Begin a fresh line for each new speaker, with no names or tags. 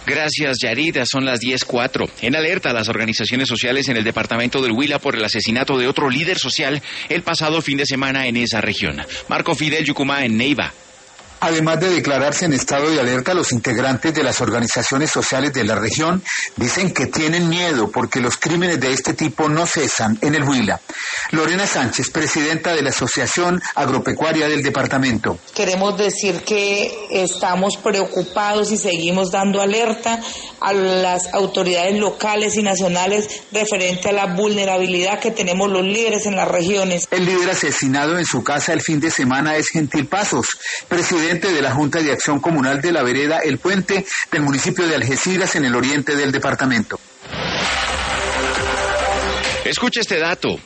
Gracias, Yarida. Son las 10:04. En alerta las organizaciones sociales en el departamento del Huila por el asesinato de otro líder social el pasado fin de semana en esa región. Marco Fidel Yucumá en Neiva.
Además de declararse en estado de alerta, los integrantes de las organizaciones sociales de la región dicen que tienen miedo porque los crímenes de este tipo no cesan en el Huila. Lorena Sánchez, presidenta de la Asociación Agropecuaria del departamento.
Queremos decir que estamos preocupados y seguimos dando alerta a las autoridades locales y nacionales referente a la vulnerabilidad que tenemos los líderes en las regiones.
El líder asesinado en su casa el fin de semana es Gentil Pasos, presidente de la Junta de Acción Comunal de la Vereda El Puente del municipio de Algeciras en el oriente del departamento.
Escuche este dato.